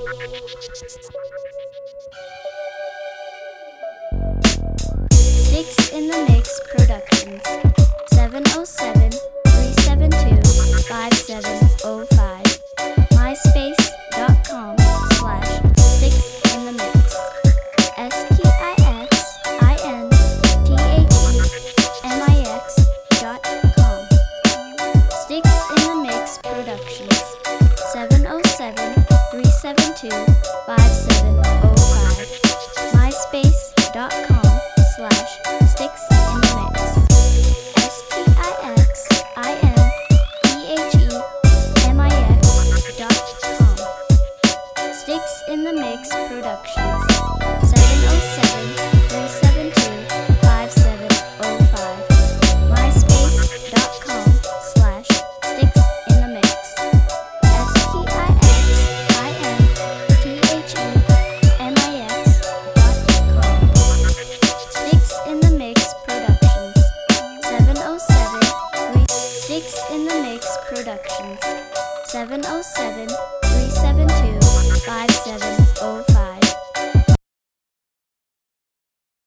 Sticks in the Mix Productions. 707-372-5705. MySpace.com/sticksinthemix. STIXINTHEMIX.com. Sticks in the Mix Productions. 707-372-5705. MySpace.com/sticksinthemix. STIXINTHEMIX.com. Sticks in the Mix Productions. 707-372-5705. MySpace.com/sticksinthemix. STIXINTHEMIX.com. Sticks in the Mix Productions. 707-3. Sticks in the Mix Productions. 707-372-5705.